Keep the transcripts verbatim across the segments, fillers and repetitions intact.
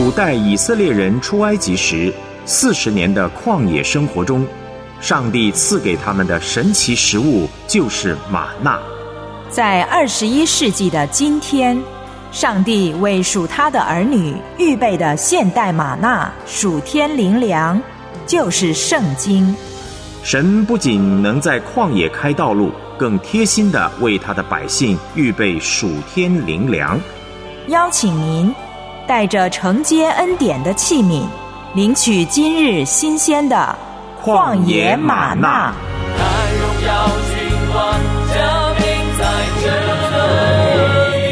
古代以色列人出埃及时四十年的旷野生活中，上帝赐给他们的神奇食物就是玛纳。 在二十一世纪的今天，上帝为属他的儿女预备的现代玛纳属天灵粮，就是圣经。 神不仅能在旷野开道路，更贴心地为他的百姓预备属天灵粮。 邀请您带着承接恩典的器皿，领取今日新鲜的旷野玛纳。 看荣耀君王降临在这里。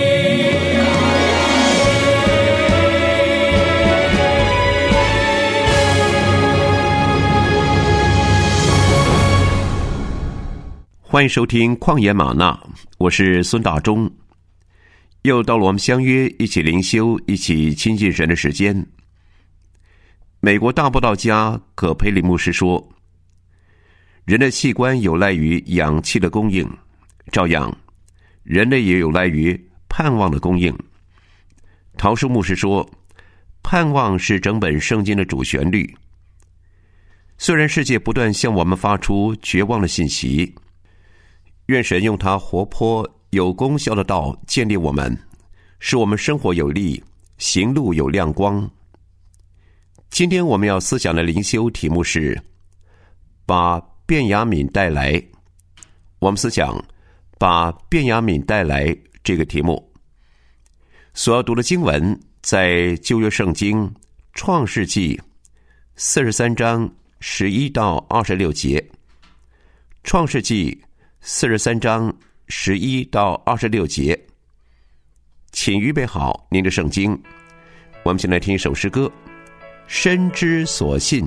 欢迎收听旷野玛纳，我是孙大中。又到了我们相约一起灵修、一起亲近神的时间。美国大布道家葛培理牧师说，人的器官有赖于氧气的供应，照样人类也有赖于盼望的供应。陶树牧师说，盼望是整本圣经的主旋律。虽然世界不断向我们发出绝望的信息，愿神用他活泼有功效的道建立我们，使我们生活有力，行路有亮光。今天我们要思想的灵修题目是把便雅悯带来。我们思想把便雅悯带来这个题目。所要读的经文在旧约圣经创世纪四十三章十一到二十六节。创世纪四十三章十一到二十六节，请预备好您的圣经。我们先来听一首诗歌，深之所信。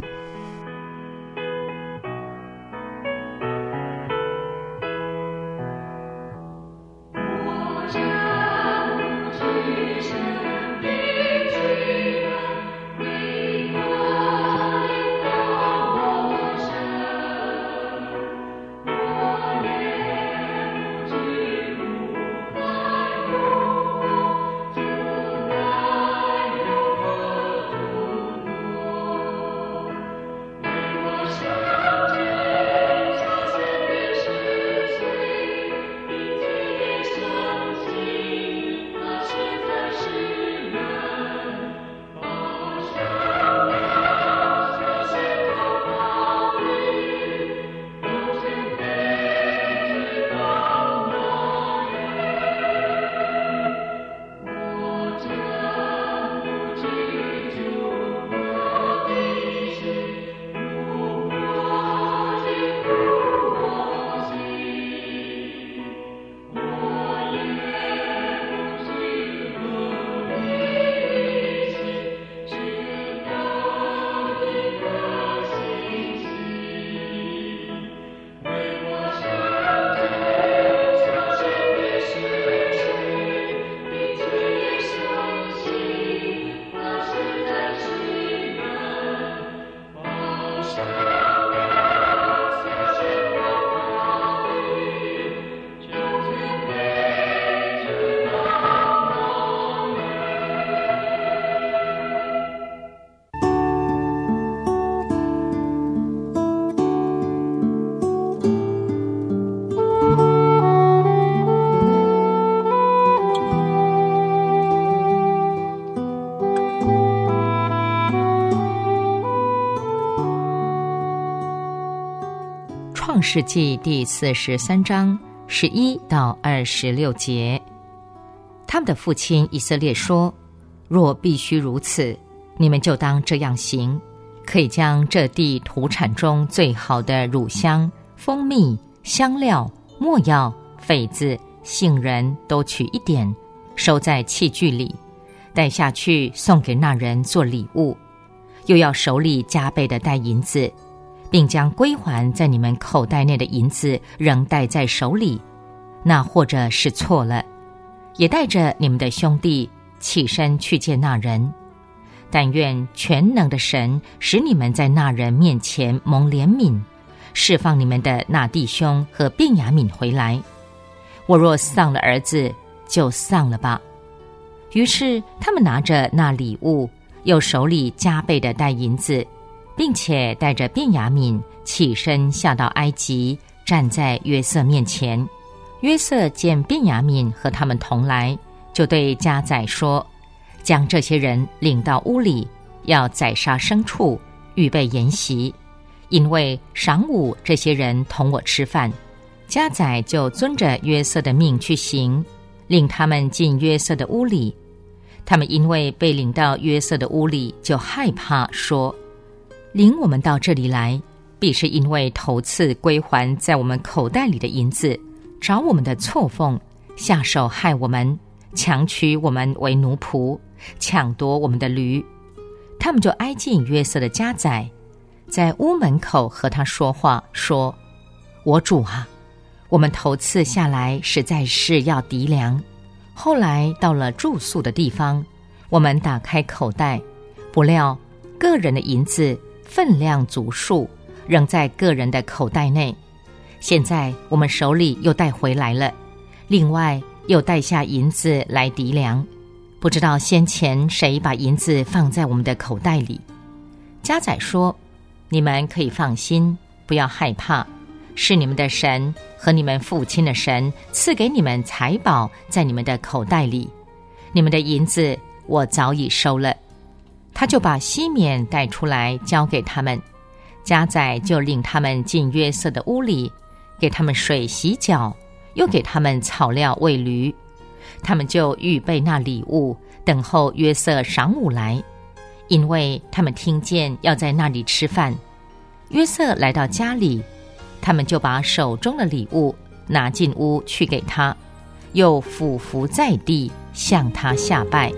创世纪第四十三章十一到二十六节，他们的父亲以色列说：若必须如此，你们就当这样行，可以将这地土产中最好的乳香、蜂蜜、香料、没药、榧子、杏仁都取一点，收在器具里，带下去送给那人做礼物，又要手里加倍的带银子，并将归还在你们口袋内的银子仍带在手里，那或者是错了，也带着你们的兄弟起身去见那人。但愿全能的神使你们在那人面前蒙怜悯，释放你们的那弟兄和便雅悯回来。我若丧了儿子，就丧了吧。于是他们拿着那礼物， 又手里加倍的带银子，并且带着便雅悯起身下到埃及，站在约瑟面前。约瑟见便雅悯和他们同来，就对家宰说：将这些人领到屋里，要宰杀牲畜，预备筵席，因为晌午这些人同我吃饭。家宰就遵着约瑟的命去行，领他们进约瑟的屋里。他们因为被领到约瑟的屋里，就害怕，说：领我们到这里来，必是因为头次归还在我们口袋里的银子，找我们的错缝，下手害我们，强取我们为奴仆，抢夺我们的驴。他们就挨近约瑟的家宰，在屋门口和他说话，说：我主啊，我们头次下来实在是要籴粮，后来到了住宿的地方，我们打开口袋，不料个人的银子分量足数，仍在个人的口袋内。现在我们手里又带回来了，另外又带下银子来籴粮，不知道先前谁把银子放在我们的口袋里。家宰说：你们可以放心，不要害怕，是你们的神和你们父亲的神赐给你们财宝在你们的口袋里，你们的银子我早已收了。他就把西缅带出来交给他们，家宰就领他们进约瑟的屋里，给他们水洗脚，又给他们草料喂驴。他们就预备那礼物，等候约瑟晌午来，因为他们听见要在那里吃饭。约瑟来到家里，他们就把手中的礼物拿进屋去给他，又俯伏在地向他下拜。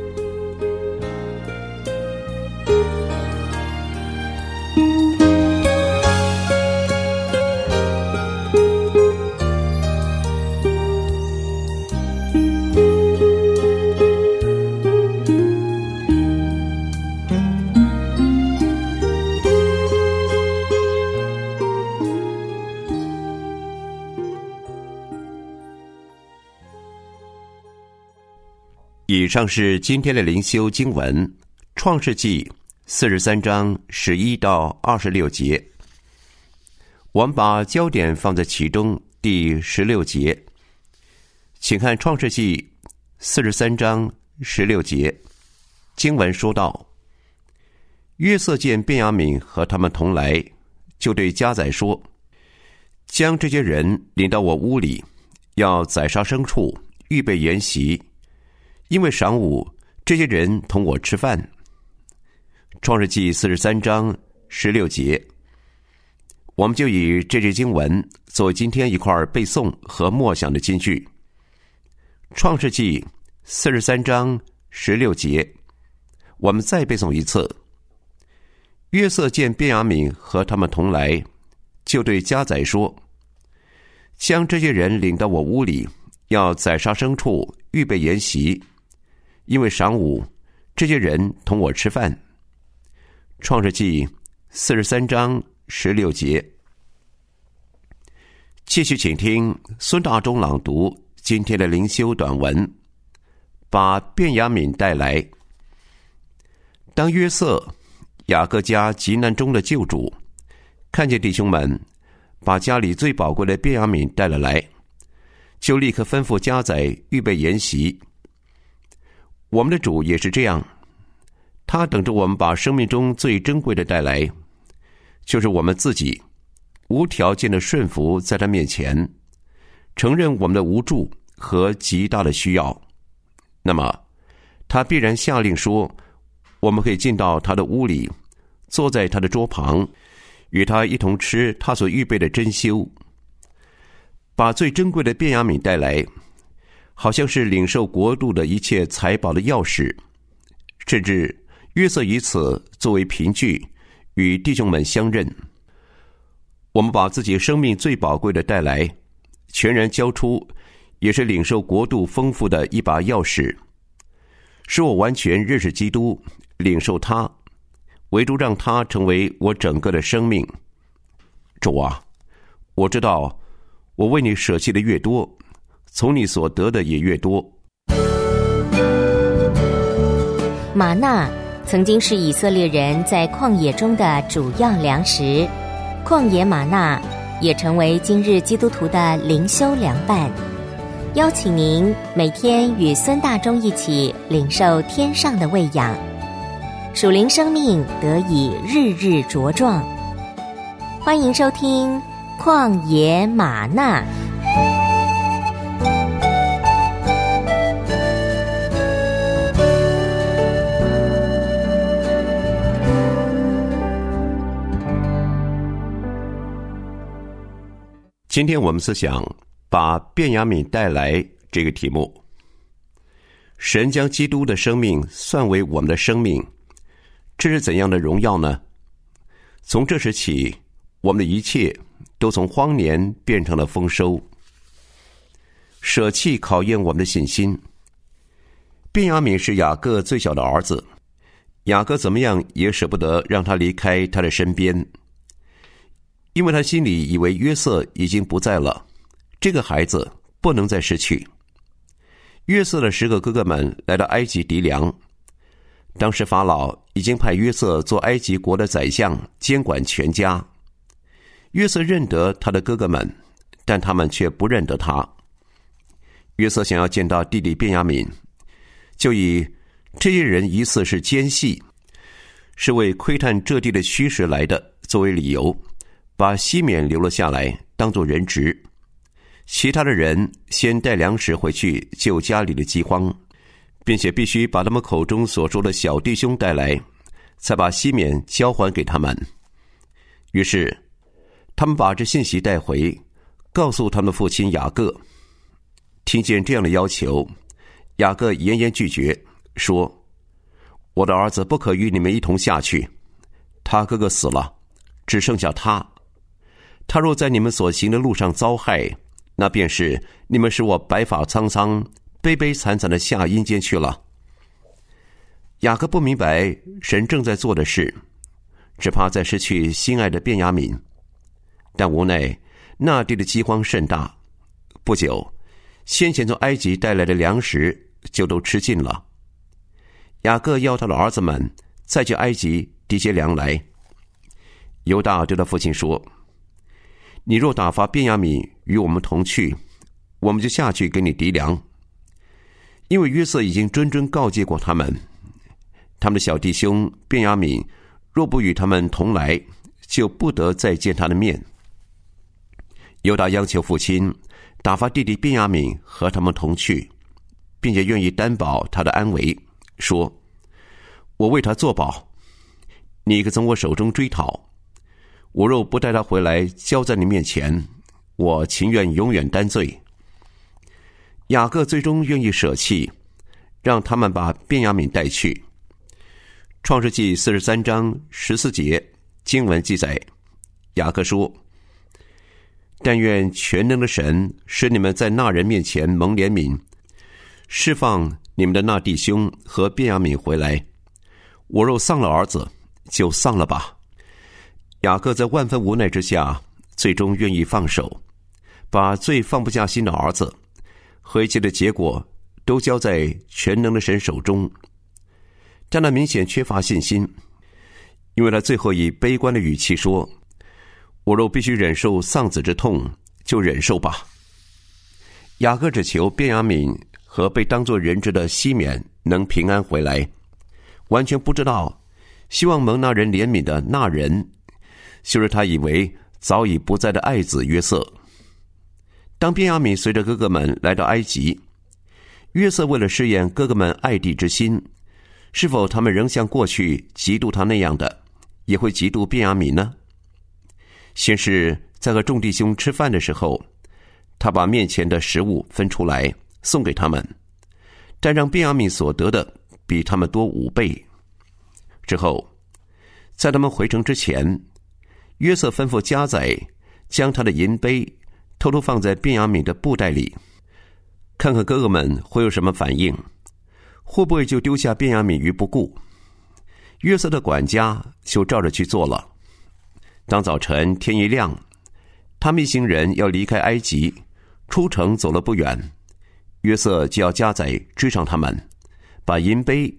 以上是今天的灵修经文，创世纪四十三章十一到二十六节。我们把焦点放在其中第十六节，请看创世纪四十三章十六节。经文说道：约瑟见便雅悯和他们同来，就对家宰说：将这些人领到我屋里，要宰杀牲畜，预备筵席，因为晌午这些人同我吃饭。创世纪四十三章十六节，我们就以这节经文作为今天一块背诵和默想的金句。创世纪四十三章十六节，我们再背诵一次。约瑟见便雅悯和他们同来，就对家宰说：将这些人领到我屋里，要宰杀牲畜，预备筵席，因为晌午这些人同我吃饭。创世纪四十三章十六节。继续请听孙大中朗读今天的灵修短文，把便雅悯带来。当约瑟，雅各家急难中的救主，看见弟兄们把家里最宝贵的便雅悯带了来，就立刻吩咐家宰预备筵席。我们的主也是这样，他等着我们把生命中最珍贵的带来，就是我们自己无条件的顺服在他面前，承认我们的无助和极大的需要。那么他必然下令说，我们可以进到他的屋里，坐在他的桌旁，与他一同吃他所预备的珍馐。把最珍贵的便雅悯带来，好像是领受国度的一切财宝的钥匙，甚至约瑟以此作为凭据，与弟兄们相认。我们把自己生命最宝贵的带来，全然交出，也是领受国度丰富的一把钥匙，使我完全认识基督，领受他，唯独让他成为我整个的生命。主啊，我知道我为你舍弃的越多，从你所得的也越多。 玛纳曾经是以色列人在旷野中的主要粮食，旷野玛纳也成为今日基督徒的灵修良伴。邀请您每天与孙大中一起领受天上的喂养，属灵生命得以日日茁壮。欢迎收听旷野玛纳。 今天我们思想把便雅悯带来这个题目。神将基督的生命算为我们的生命，这是怎样的荣耀呢？从这时起，我们的一切都从荒年变成了丰收。舍弃考验我们的信心。便雅悯是雅各最小的儿子，雅各怎么样也舍不得让他离开他的身边，因为他心里以为约瑟已经不在了，这个孩子不能再失去。约瑟的十个哥哥们来到埃及籴粮，当时法老已经派约瑟做埃及国的宰相，监管全家。约瑟认得他的哥哥们，但他们却不认得他。约瑟想要见到弟弟便雅悯，就以这些人疑似是奸细，是为窥探这地的虚实来的作为理由，把西缅留了下来当作人质，其他的人先带粮食回去救家里的饥荒，并且必须把他们口中所说的小弟兄带来，才把西缅交还给他们。于是他们把这信息带回，告诉他们父亲雅各。听见这样的要求，雅各严严拒绝，说：我的儿子不可与你们一同下去，他哥哥死了，只剩下他。他若在你们所行的路上遭害，那便是你们使我白发苍苍、悲悲惨惨的下阴间去了。雅各不明白神正在做的事，只怕再失去心爱的便雅悯。但无奈那地的饥荒甚大，不久先前从埃及带来的粮食就都吃尽了。雅各要他的儿子们再去埃及提些粮来。犹大对他父亲说：你若打发便雅悯与我们同去，我们就下去给你籴粮。因为约瑟已经谆谆告诫过他们，他们的小弟兄便雅悯若不与他们同来，就不得再见他的面。犹大央求父亲打发弟弟便雅悯和他们同去，并且愿意担保他的安危，说：我为他作保，你可从我手中追讨。我若不带他回来交在你面前，我情愿永远担罪。雅各最终愿意舍弃，让他们把便雅悯带去。创世纪四十三章十四节经文记载，雅各说：但愿全能的神使你们在那人面前蒙怜悯，释放你们的那弟兄和便雅悯回来。我若丧了儿子，就丧了吧。雅各在万分无奈之下，最终愿意放手，把最放不下心的儿子和一切的结果都交在全能的神手中。但他明显缺乏信心，因为他最后以悲观的语气说：我若必须忍受丧子之痛，就忍受吧。雅各只求便雅悯和被当作人质的西缅能平安回来，完全不知道希望蒙那人怜悯的那人就是他以为早已不在的爱子约瑟。当便雅悯随着哥哥们来到埃及，约瑟为了试验哥哥们爱弟之心，是否他们仍像过去嫉妒他那样的，也会嫉妒便雅悯呢？先是在和众弟兄吃饭的时候，他把面前的食物分出来送给他们，但让便雅悯所得的比他们多五倍。之后在他们回城之前，约瑟吩咐家宰将他的银杯偷偷放在便雅悯的布袋里，看看哥哥们会有什么反应，会不会就丢下便雅悯于不顾。约瑟的管家就照着去做了。当早晨天一亮，他们一行人要离开埃及，出城走了不远，约瑟就要家宰追上他们，把银杯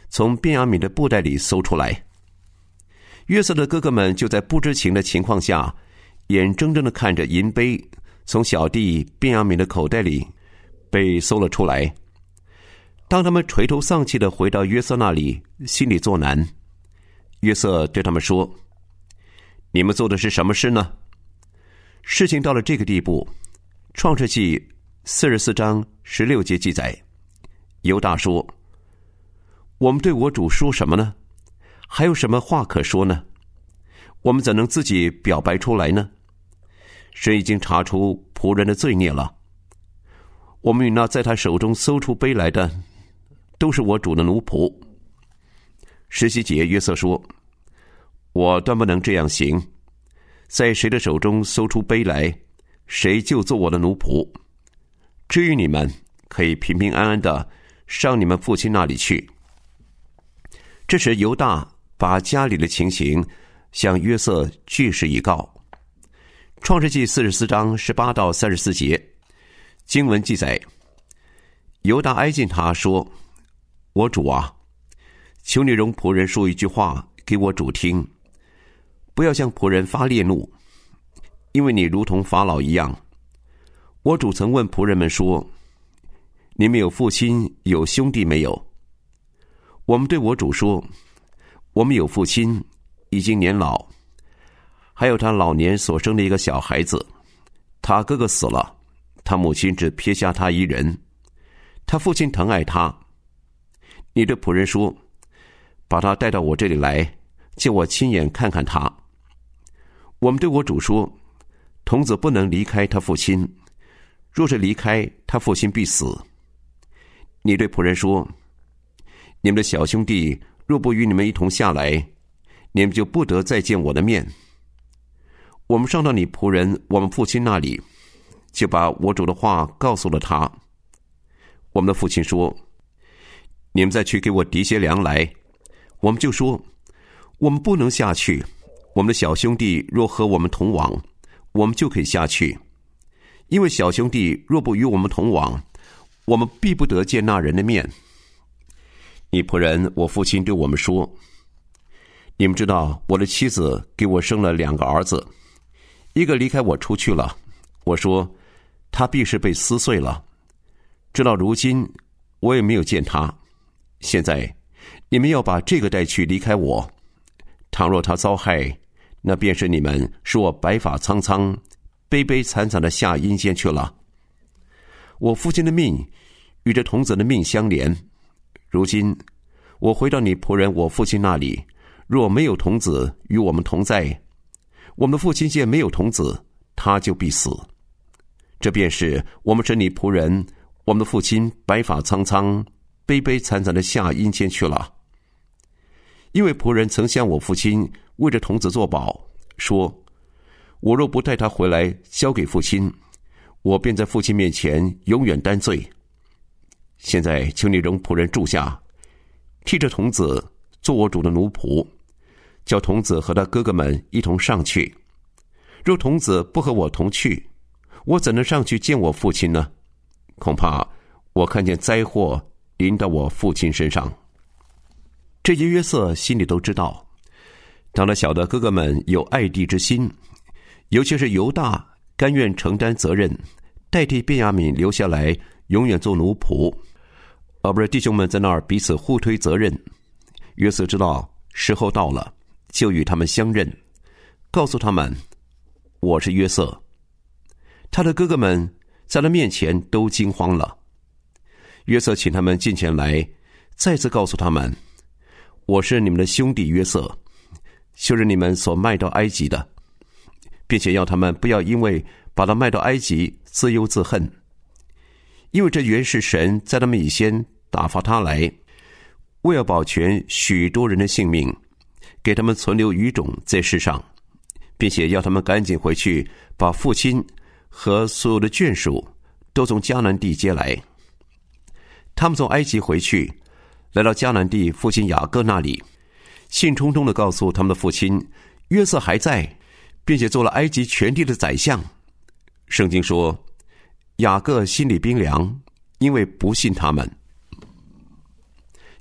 从便雅悯的布袋里搜出来。约瑟的哥哥们就在不知情的情况下，眼睁睁地看着银杯从小弟便雅悯的口袋里被搜了出来。当他们垂头丧气地回到约瑟那里，心里作难。约瑟对他们说：你们做的是什么事呢？事情到了这个地步，创世纪四十四章十六节记载，犹大说：我们对我主说什么呢？还有什么话可说呢？我们怎能自己表白出来呢？神已经查出仆人的罪孽了。我们与那在他手中搜出杯来的，都是我主的奴仆。十七节约瑟说：我断不能这样行，在谁的手中搜出杯来，谁就做我的奴仆。至于你们，可以平平安安的上你们父亲那里去。这时犹大把家里的情形向约瑟据实以告。创世纪四十四章十八到三十四节经文记载，犹大挨近他说：我主啊，求你容仆人说一句话给我主听，不要向仆人发烈怒，因为你如同法老一样。我主曾问仆人们说：你们有父亲有兄弟没有？我们对我主说：我们有父亲，已经年老，还有他老年所生的一个小孩子，他哥哥死了，他母亲只撇下他一人，他父亲疼爱他。你对仆人说：把他带到我这里来，叫我亲眼看看他。我们对我主说：童子不能离开他父亲，若是离开，他父亲必死。你对仆人说：你们的小兄弟若不与你们一同下来，你们就不得再见我的面。我们上到你仆人我们父亲那里，就把我主的话告诉了他。我们的父亲说：你们再去给我提些粮来。我们就说：我们不能下去，我们的小兄弟若和我们同往，我们就可以下去。因为小兄弟若不与我们同往，我们必不得见那人的面。你仆人我父亲对我们说：你们知道我的妻子给我生了两个儿子，一个离开我出去了，我说他必是被撕碎了。直到如今我也没有见他。现在你们要把这个带去离开我，倘若他遭害，那便是你们使我白发苍苍悲悲惨惨的下阴间去了。我父亲的命与这童子的命相连，如今我回到你仆人我父亲那里，若没有童子与我们同在，我们的父亲见没有童子，他就必死。这便是我们使你仆人我们的父亲白发苍苍悲悲惨惨的下阴间去了。因为仆人曾向我父亲为着童子作保，说：我若不带他回来交给父亲，我便在父亲面前永远担罪。现在求你容仆人住下，替这童子做我主的奴仆，叫童子和他哥哥们一同上去。若童子不和我同去，我怎能上去见我父亲呢？恐怕我看见灾祸临到我父亲身上。这些约瑟心里都知道，当他晓得哥哥们有爱弟之心，尤其是犹大甘愿承担责任，代替便雅悯留下来永远做奴仆，而不是弟兄们在那儿彼此互推责任。约瑟知道时候到了，就与他们相认，告诉他们：我是约瑟。他的哥哥们在他面前都惊慌了。约瑟请他们进前来，再次告诉他们：我是你们的兄弟约瑟，就是你们所卖到埃及的，并且要他们不要因为把他卖到埃及自忧自恨，因为这原是神在他们以先打发他来，为要保全许多人的性命，给他们存留余种在世上，并且要他们赶紧回去，把父亲和所有的眷属都从迦南地接来。他们从埃及回去，来到迦南地父亲雅各那里，兴冲冲地告诉他们的父亲约瑟还在，并且做了埃及全地的宰相。圣经说，雅各心里冰凉，因为不信他们。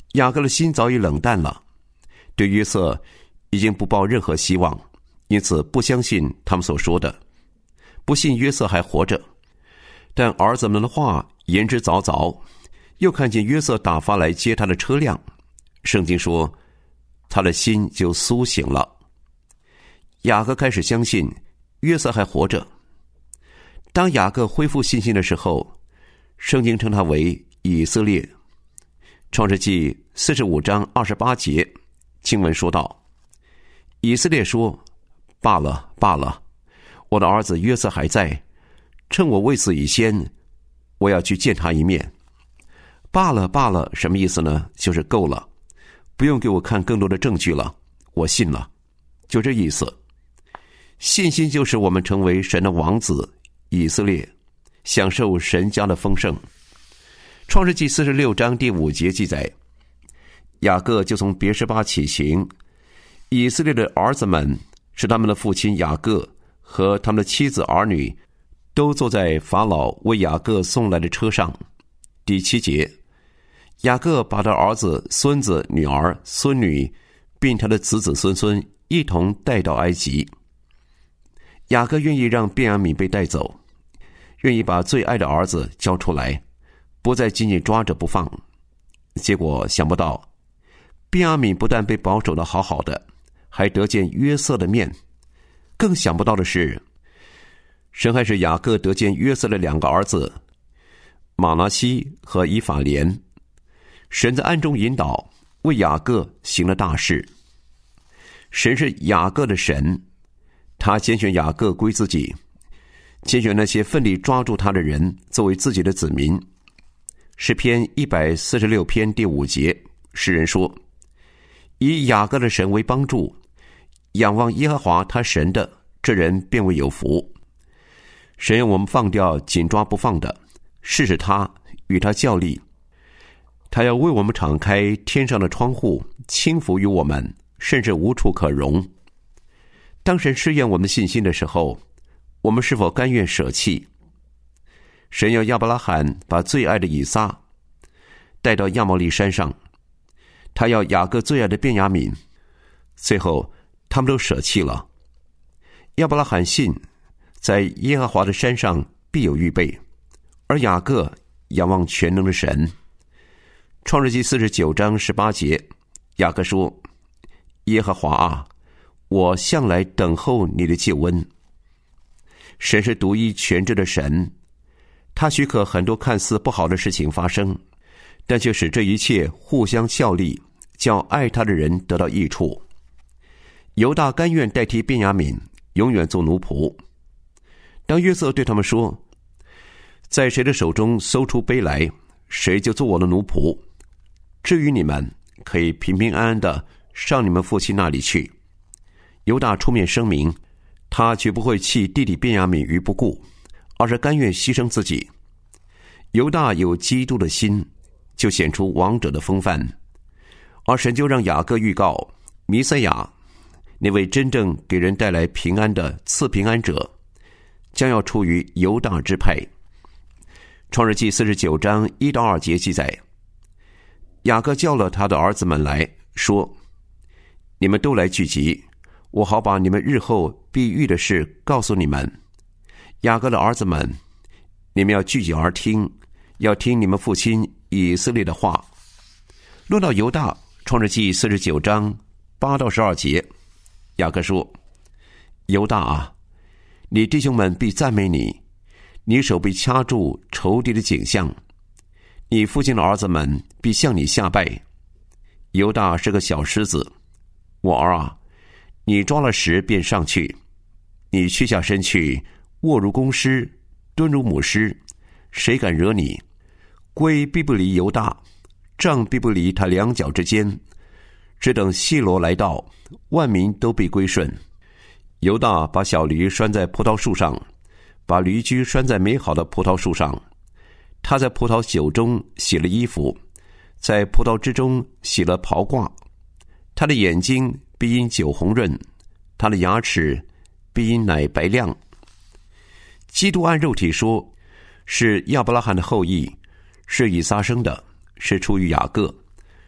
雅各的心早已冷淡了，对约瑟已经不抱任何希望，因此不相信他们所说的，不信约瑟还活着。但儿子们的话言之凿凿，又看见约瑟打发来接他的车辆，圣经说他的心就苏醒了。雅各开始相信约瑟还活着。当雅各恢复信心的时候，圣经称他为以色列。创世纪四十五章二十八节经文说道，以色列说，罢了罢了，我的儿子约瑟还在，趁我未死以先，我要去见他一面。罢了罢了什么意思呢？就是够了，不用给我看更多的证据了，我信了，就这意思。信心就是我们成为神的王子，以色列享受神家的丰盛。创世纪四十六章第五节记载，雅各就从别是巴起行，以色列的儿子们是他们的父亲雅各和他们的妻子儿女都坐在法老为雅各送来的车上。第七节，雅各把他儿子、孙子、女儿、孙女并他的子子孙孙一同带到埃及。雅各愿意让便雅悯被带走，愿意把最爱的儿子交出来，不再紧紧抓着不放。结果想不到，便雅悯不但被保守得好好的，还得见约瑟的面。更想不到的是，神还使雅各得见约瑟的两个儿子马拿西和以法莲。神在暗中引导，为雅各行了大事。神是雅各的神，他拣选雅各归自己，拣选那些奋力抓住他的人作为自己的子民。诗篇一百四十六篇第五节，诗人说，以雅各的神为帮助，仰望耶和华他神的，这人便为有福。神让我们放掉紧抓不放的，试试他，与他较力。他要为我们敞开天上的窗户，倾福于我们，甚至无处可容。当神试验我们的信心的时候，我们是否甘愿舍弃？神要亚伯拉罕把最爱的以撒带到亚摩利山上，他要雅各最爱的便雅悯，最后他们都舍弃了。亚伯拉罕信，在耶和华的山上必有预备，而雅各仰望全能的神。创世纪四十九章十八节，雅各说，耶和华啊，我向来等候你的救恩。神是独一全知的神，他许可很多看似不好的事情发生，但却使这一切互相效力，叫爱他的人得到益处。犹大甘愿代替便雅悯，永远做奴仆。当约瑟对他们说，在谁的手中搜出杯来，谁就做我的奴仆。至于你们，可以平平安安的上你们父亲那里去。犹大出面声明，他绝不会弃弟弟便雅悯于不顾，而是甘愿牺牲自己。犹大有基督的心，就显出王者的风范。而神就让雅各预告，弥赛亚那位真正给人带来平安的赐平安者，将要出于犹大支派。创世纪四十九章一到二节记载，雅各叫了他的儿子们来说，你们都来聚集，我好把你们日后必遇的事告诉你们。雅各的儿子们，你们要聚集而听，要听你们父亲以色列的话。论到犹大，创世纪四十九章八到十二节，雅各说，犹大啊，你弟兄们必赞美你，你手必掐住仇敌的颈项，你父亲的儿子们必向你下拜。犹大是个小狮子，我儿啊，你抓了食便上去，你屈下身去，卧如公狮，蹲如母狮，谁敢惹你？龟必不离犹大，杖必不离他两脚之间，只等细罗来到，万民都必归顺。犹大把小驴拴在葡萄树上，把驴驹拴在美好的葡萄树上。他在葡萄酒中洗了衣服，在葡萄之中洗了袍褂。他的眼睛必因酒红润，他的牙齿必因奶白亮。基督按肉体说，是亚伯拉罕的后裔，是以撒生的，是出于雅各，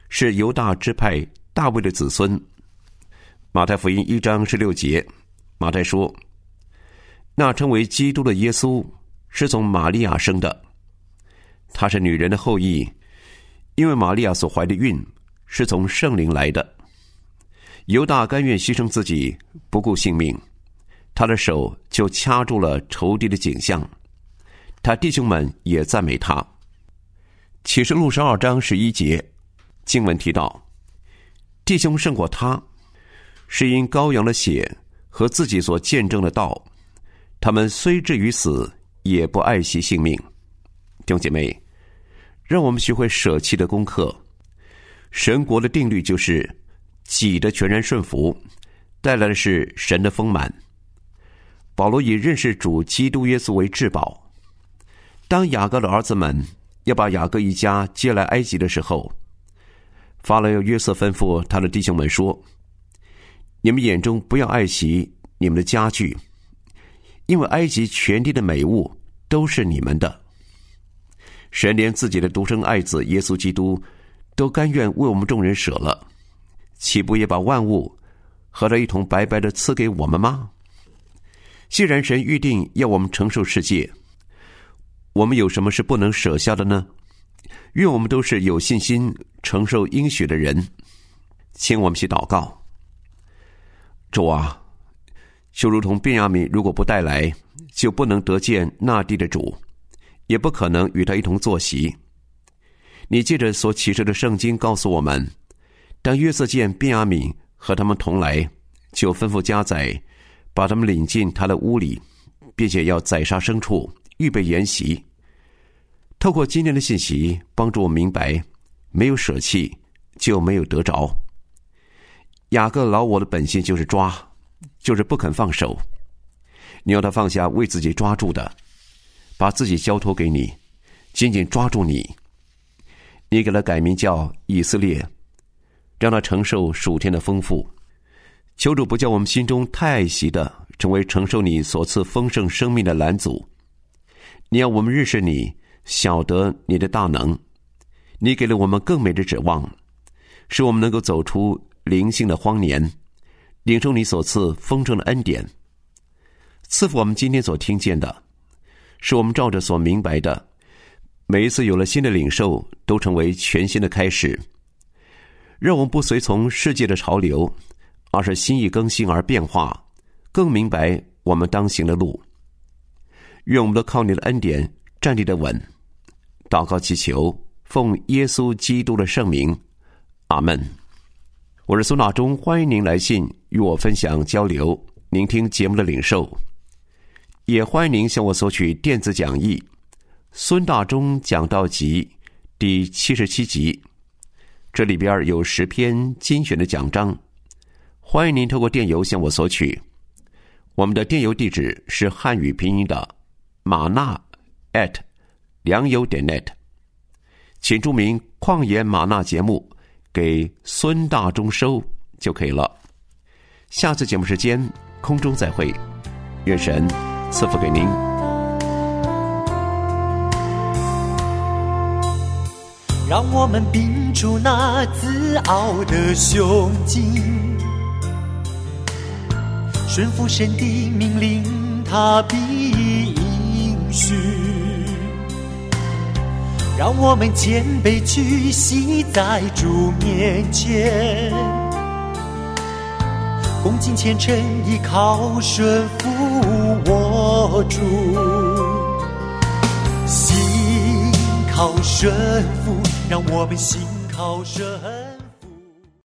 是犹大支派大卫的子孙。马太福音一章十六节，马太说，那称为基督的耶稣是从玛利亚生的，他是女人的后裔，因为玛利亚所怀的孕是从圣灵来的。犹大甘愿牺牲自己，不顾性命，他的手就掐住了仇敌的颈项，他弟兄们也赞美他。启示录十二章十一节经文提到，弟兄胜过他，是因羔羊的血和自己所见证的道，他们虽至于死，也不爱惜性命。弟兄姐妹，让我们学会舍弃的功课。神国的定律就是己的全然顺服带来的是神的丰满。保罗以认识主基督耶稣为至宝。当雅各的儿子们要把雅各一家接来埃及的时候，法老约瑟吩咐他的弟兄们说，你们眼中不要爱惜你们的家具，因为埃及全地的美物都是你们的。神连自己的独生爱子耶稣基督都甘愿为我们众人舍了，岂不也把万物和他一同白白的赐给我们吗？既然神预定要我们承受世界，我们有什么是不能舍下的呢？愿我们都是有信心承受应许的人。请我们一起祷告。主啊，就如同便雅悯如果不带来，就不能得见那地的主，也不可能与他一同坐席。你借着所启示的圣经告诉我们，当约瑟见便雅悯和他们同来，就吩咐家宰把他们领进他的屋里，并且要宰杀牲畜，预备筵席。透过今天的信息，帮助我明白，没有舍弃就没有得着。雅各老我的本性就是抓，就是不肯放手。你要他放下为自己抓住的，把自己交托给你，紧紧抓住你。你给他改名叫以色列，让他承受属天的丰富。求主不叫我们心中太爱惜的成为承受你所赐丰盛生命的拦阻。你要我们认识你，晓得你的大能。你给了我们更美的指望，使我们能够走出灵性的荒年，领受你所赐丰盛的恩典。赐福我们今天所听见的，是我们照着所明白的，每一次有了新的领受，都成为全新的开始。让我们不随从世界的潮流，而是心意更新而变化，更明白我们当行的路。愿我们都靠你的恩典站立得稳。祷告祈求，奉耶稣基督的圣名，阿们。我是苏纳中，欢迎您来信与我分享交流，聆听节目的领受。也欢迎您向我索取电子讲义《孙大中讲道集》第七十七集，这里边有十篇精选的讲章，欢迎您透过电邮向我索取。我们的电邮地址是汉语拼音的马纳 at 良友点 net， 请注明旷野马纳节目给孙大中收就可以了。下次节目时间空中再会，愿神赐福给您。 让我们屏住那自傲的胸襟，顺服神的命令，他必应许。让我们谦卑屈膝在主面前，恭敬虔诚依靠顺服我主，心靠顺服，让我们心靠顺服。